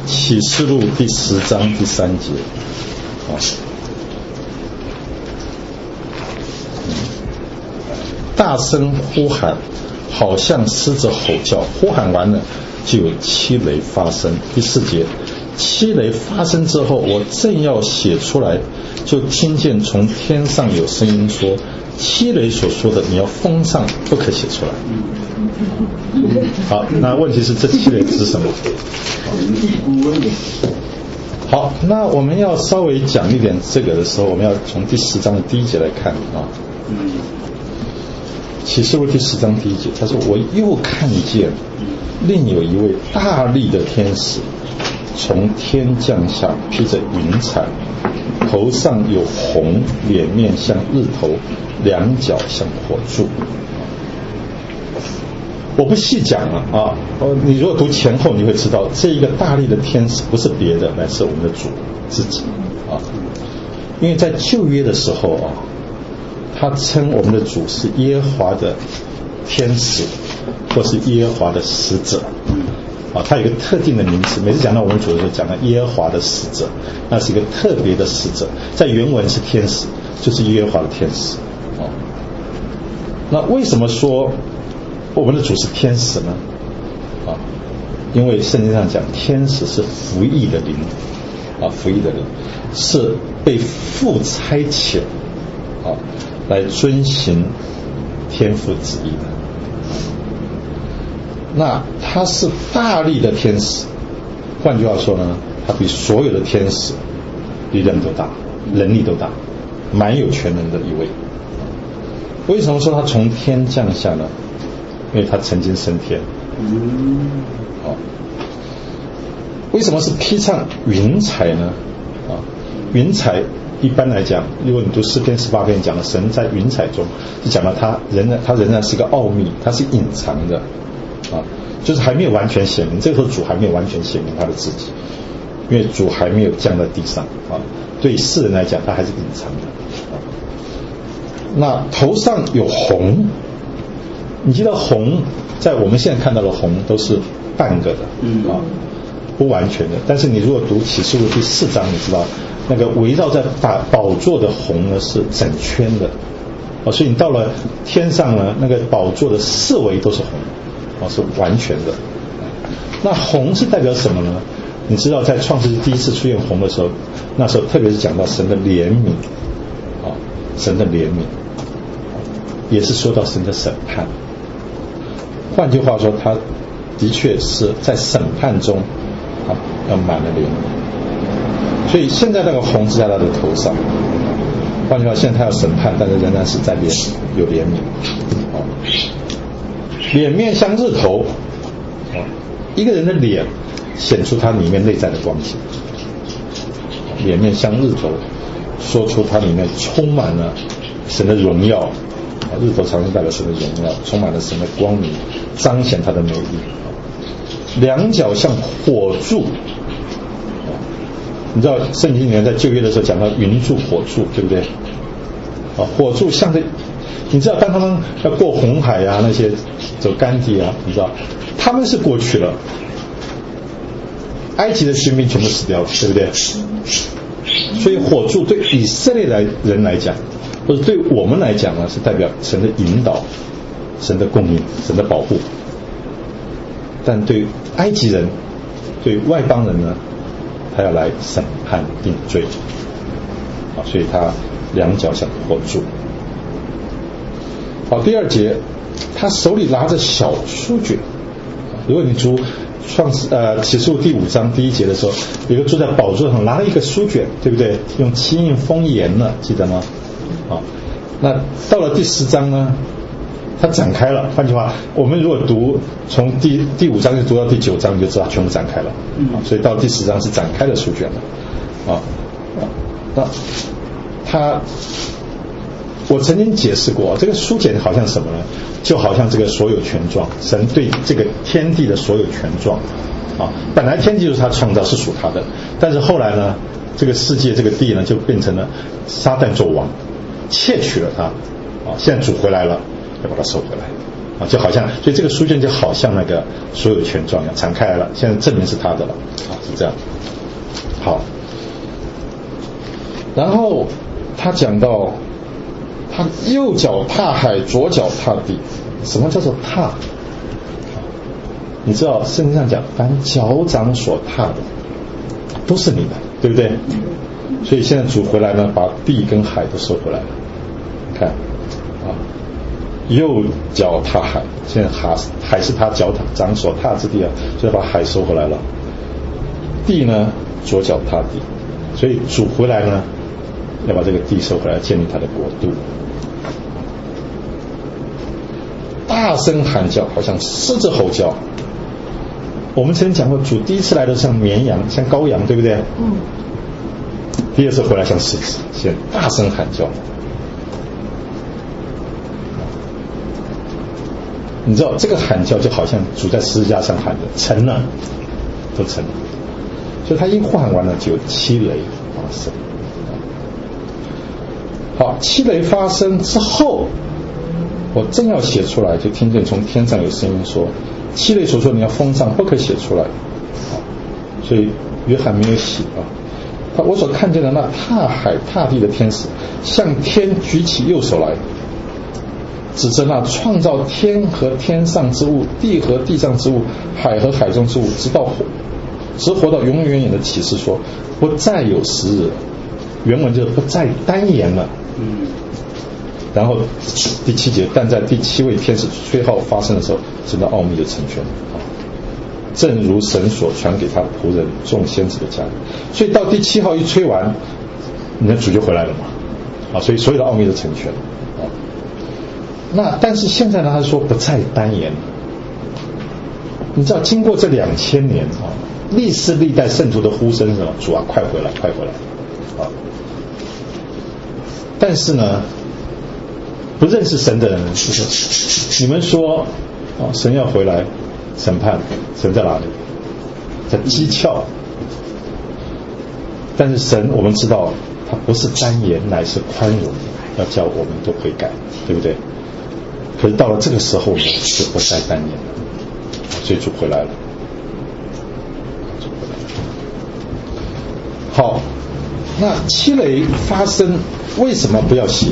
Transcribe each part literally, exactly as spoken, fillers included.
启示录第十章第三节啊，大声呼喊，好像狮子吼叫。呼喊完了，就有七雷发生。第四节，七雷发生之后，我正要写出来，就听见从天上有声音说：七雷所说的，你要封上，不可写出来。好，那问题是这七雷指什么？好，那我们要稍微讲一点这个的时候，我们要从第十章的第一节来看啊。启示录第十章第一节，他说：我又看见另有一位大力的天使从天降下，披着云彩，头上有红，脸面像日头，两脚像火柱。我不细讲了啊，你如果读前后，你会知道这一个大力的天使不是别的，乃是我们的主自己啊。因为在旧约的时候啊，他称我们的主是耶和华的天使，或是耶和华的使者啊，他有一个特定的名词。每次讲到我们主的时候，讲到耶和华的使者，那是一个特别的使者，在原文是天使，就是耶和华的天使啊。那为什么说我们的主是天使呢？啊，因为圣经上讲，天使是服役的灵啊，服役的灵是被父差遣啊，来遵行天父旨意的。那他是大力的天使，换句话说呢，他比所有的天使力量都大，能力都大，蛮有全能的一位。为什么说他从天降下呢？因为他曾经升天。好，为什么是披上云彩呢？啊，云彩一般来讲，如果你读诗篇十八篇讲的神在云彩中，就讲到他仍然他仍然是个奥秘，他是隐藏的啊，就是还没有完全显明。这个时候主还没有完全显明他的自己，因为主还没有降在地上啊，对世人来讲他还是隐藏的啊。那头上有红，你知道红在我们现在看到的红都是半个的啊，不完全的。但是你如果读启示录第四章，你知道那个围绕在宝宝座的红呢是整圈的啊，所以你到了天上呢，那个宝座的四围都是红啊，是完全的。那红是代表什么呢？你知道在创世纪第一次出现红的时候，那时候特别是讲到神的怜悯啊，神的怜悯也是说到神的审判。换句话说，他的确是在审判中啊，要满了怜悯。所以现在那个红是在他的头上。换句话，现在他要审判，但是仍然是在怜有怜悯。啊，脸面像日头。啊，一个人的脸显出他里面内在的光线。脸面像日头，说出他里面充满了神的荣耀。啊，日头常常代表神的荣耀，充满了神的光明，彰显他的美丽。两脚像火柱，你知道圣经里面在旧约的时候讲到云柱火柱，对不对？啊，火柱像着，你知道当他们要过红海啊，那些走干地啊，你知道他们是过去了，埃及的军兵全部死掉了，对不对？所以火柱对以色列来人来讲，或者对我们来讲呢，是代表神的引导、神的供应、神的保护。但对埃及人、对外邦人呢，他要来审判定罪啊，所以他两脚像火柱。好，第二节，他手里拿着小书卷。如果你读创世呃启示录第五章第一节的时候，有个坐在宝座上拿了一个书卷，对不对？用漆印封严了，记得吗？啊，那到了第十章呢，它展开了。换句话，我们如果读从第第五章就读到第九章，你就知道它全部展开了。啊，所以到第十章是展开的书卷了。啊，那它，我曾经解释过，这个书卷好像什么呢？就好像这个所有权状，神对这个天地的所有权状。啊，本来天地就是他创造，是属他的，但是后来呢，这个世界这个地呢，就变成了撒旦做王，窃取了他。啊，现在主回来了，要把它收回来。 啊，就好像，所以这个书卷就好像那个所有权状一样敞开来了，现在证明是他的了，啊，是这样。好，然后他讲到，他右脚踏海，左脚踏地。什么叫做踏？你知道圣经上讲，凡脚掌所踏的，都是你的，对不对？所以现在主回来呢，把地跟海都收回来了。看，啊。右脚踏海，现在海海是他脚掌所踏之地啊，所以把海收回来了。地呢，左脚踏地，所以主回来呢，要把这个地收回来，建立他的国度。大声喊叫，好像狮子吼叫。我们曾经讲过，主第一次来的像绵羊，像羔羊，对不对？嗯。第二次回来像狮子，现在大声喊叫。你知道这个喊叫就好像主在十字架上喊的，成了，都成了。所以他一呼喊完了，就有七雷发生。好，七雷发生之后，我正要写出来，就听见从天上有声音说：“七雷所说你要封上，不可写出来。”好，所以约翰没有写啊。他我所看见的那踏海踏地的天使，向天举起右手来。指着那创造天和天上之物，地和地上之物，海和海中之物，直到直活到永永远远的启示说，不再有时日。原文就是不再单言了。嗯。然后第七节，但在第七位天使吹号发生的时候，神的奥秘就成全了。正如神所传给他的仆人众先知的家里。所以到第七号一吹完，你的主就回来了嘛。啊，所以所有的奥秘都成全了。那但是现在呢，他说不再单言。你知道，经过这两千年啊，历世历代圣徒的呼声是什么？主啊，快回来，快回来！啊，但是呢，不认识神的人就是你们说啊，神要回来审判，神在哪里？在讥诮。但是神，我们知道，他不是单言，乃是宽容，要叫我们都悔改，对不对？可是到了这个时候呢，就不再单言了，所以主回来了。主回来了。好，那七雷发生，为什么不要写？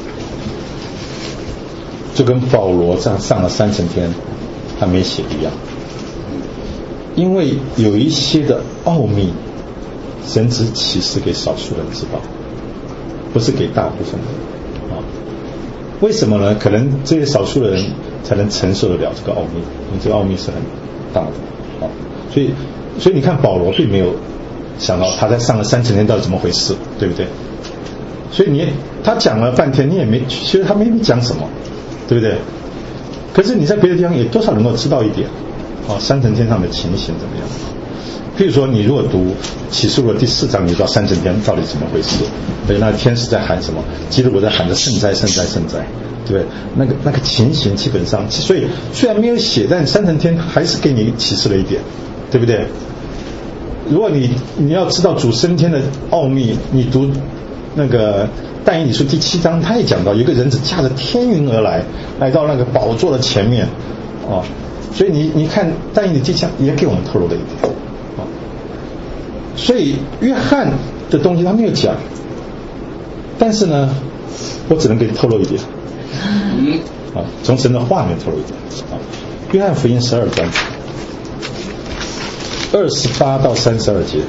就跟保罗上上了三层天，他没写一样。因为有一些的奥秘，神只启示给少数人知道，不是给大部分人。为什么呢？可能这些少数的人才能承受得了这个奥秘，因为这个奥秘是很大的啊。所以，所以你看保罗并没有想到他在上了三层天到底怎么回事，对不对？所以你他讲了半天，你也没，其实他没讲什么，对不对？可是你在别的地方也多少能够知道一点啊，三层天上的情形怎么样？譬如说，你如果读启示录第四章，你知道三层天到底怎么回事？对，那天使在喊什么？基督徒在喊着圣哉，圣哉，圣哉，对不对？那个那个情形基本上，所以虽然没有写，但三层天还是给你启示了一点，对不对？如果你你要知道主升天的奥秘，你读那个但以理书第七章，他也讲到，有一个人子驾着天云而来，来到那个宝座的前面，哦，所以你你看但以理第七章也给我们透露了一点。所以约翰的东西他没有讲，但是呢，我只能给你透露一点，啊，从神的话里面透露一点啊。约翰福音十二章二十八到三十二节，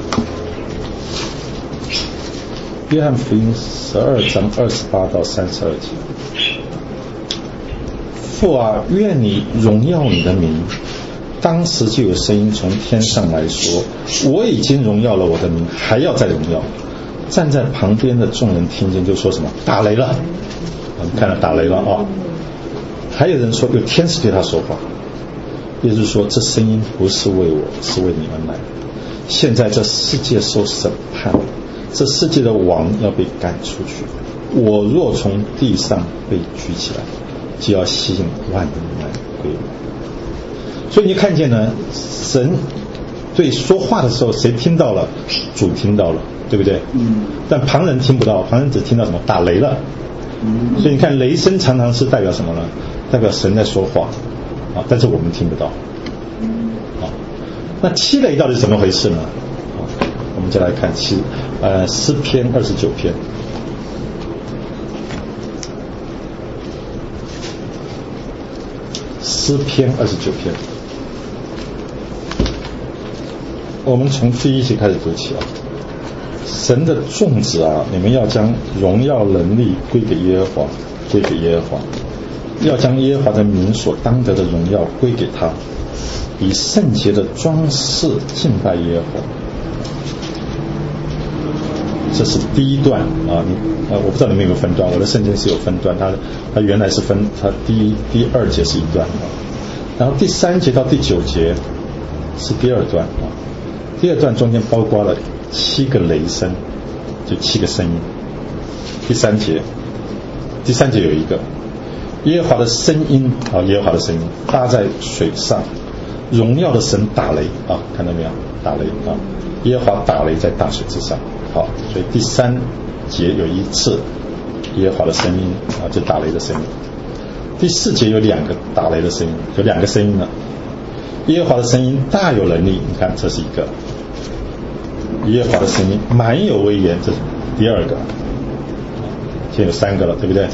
约翰福音十二章二十八到三十二节。父啊，愿你荣耀你的名。当时就有声音从天上来说，我已经荣耀了我的名，还要再荣耀。站在旁边的众人听见就说什么？打雷了！我们看了打雷了啊！还有人说有天使对他说话，也就是说这声音不是为我，是为你们来的。现在这世界受审判，这世界的王要被赶出去。我若从地上被举起来，就要吸引万人来归我。所以你看见呢，神对说话的时候，谁听到了？主听到了，对不对？嗯。但旁人听不到，旁人只听到什么？打雷了。嗯。所以你看，雷声常常是代表什么呢？ 代表神在说话啊，但是我们听不到啊。那七雷到底是怎么回事呢？啊，我们就来看七呃诗篇二十九篇。诗篇二十九篇，我们从第一节开始读起啊。神的众子啊，你们要将荣耀能力归给耶和华，归给耶和华，要将耶和华的名所当得的荣耀归给他，以圣洁的装饰敬拜耶和华。这是第一段啊，你呃，我不知道你们有没有分段，我的圣经是有分段，它它原来是分，它第一第二节是一段啊，然后第三节到第九节是第二段啊，第二段中间包括了七个雷声，就七个声音。第三节，第三节有一个耶和华的声音啊，耶和华的声音搭在水上，荣耀的神打雷啊，看到没有？打雷啊，耶和华打雷在大水之上。好，所以第三节有一次耶和华的声音啊，就打雷的声音。第四节有两个打雷的声音，有两个声音呢。耶和华的声音大有能力，你看这是一个。耶和华的声音满有威严，这是第二个。现在有三个了，对不对？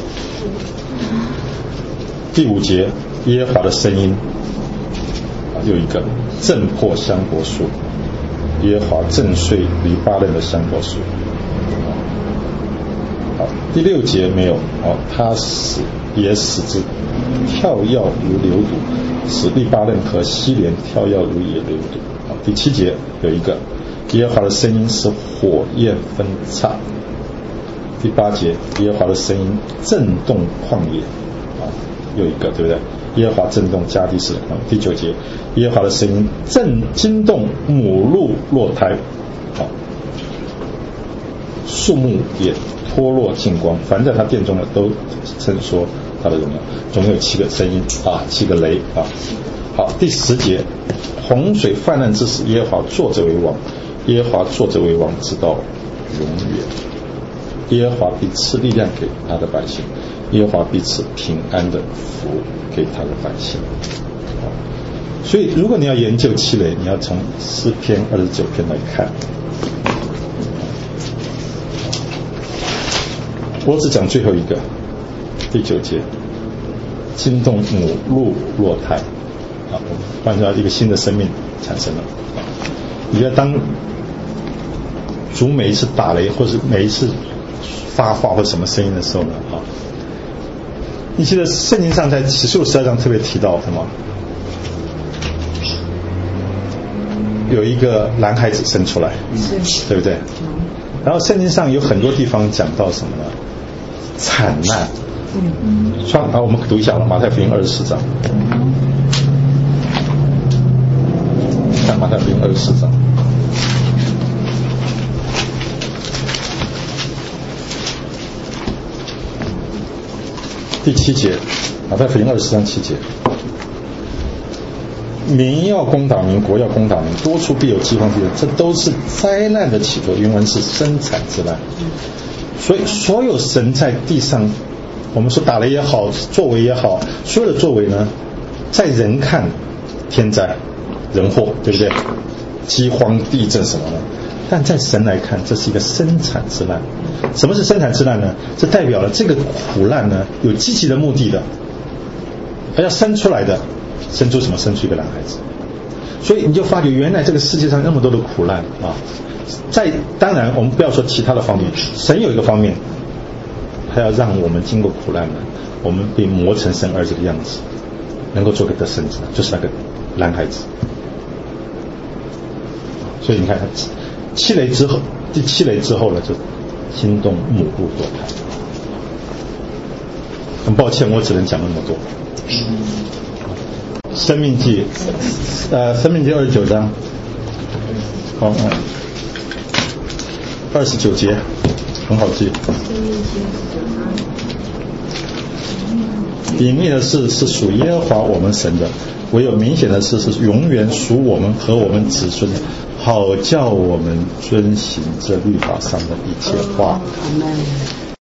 第五节耶和华的声音啊，又一个震破香柏树，耶和华震碎黎巴嫩的香柏树。好，第六节没有，好，他使也使之跳跃如流渚，使黎巴嫩和西连跳跃如野流渚。好，第七节有一个耶和华的声音使火焰分叉。第八节耶和华的声音震动旷野啊，又一个，对不对？耶和华震动迦迪斯啊。第九节耶和华的声音震惊动母鹿落胎啊，树木也脱落净光，凡在他殿中的都称说他的荣耀。总共有七个声音啊，七个雷啊。好，第十节洪水泛滥之时，耶和华坐着为王，耶和华坐着为王直到永远。耶和华必赐力量给他的百姓，耶和华必赐平安的福给他的百姓。所以如果你要研究七雷，你要从诗篇二十九篇来看。我只讲最后一个第九节，惊动母鹿落胎啊，换成一个新的生命产生了。你觉得当主每一次打雷或是每一次发话或什么声音的时候呢？啊，你记得圣经上在启示录十二章特别提到什么？有一个男孩子生出来，对不对？然后圣经上有很多地方讲到什么呢？惨难。双啊，我们读一下了，马太福音二十四章。看马太福音二十四章。第七节，马太福音二十四章七节，民要攻打民，国要攻打民，多处必有饥荒地震，这都是灾难的起头，原文是生产之难。所以所有神在地上，我们说打雷也好，作为也好，所有的作为呢，在人看天灾人祸，对不对？饥荒地震什么呢？但在神来看，这是一个生产之难。什么是生产之难呢？这代表了这个苦难呢有积极的目的的，而要生出来的，生出什么？生出一个男孩子。所以你就发觉原来这个世界上那么多的苦难啊，在当然我们不要说其他的方面，神有一个方面，他要让我们经过苦难呢，我们被磨成神儿子的样子，能够做个得胜者，就是那个男孩子。所以你看七雷之后，第七雷之后呢，就惊动母鹿堕胎。很抱歉，我只能讲那么多。生命记，呃，生命记二十九章，好，嗯，二十九节，很好记。隐秘的事是属耶和华我们神的，唯有明显的事是永远属我们和我们子孙的，好叫我们遵行这律法上的一切话。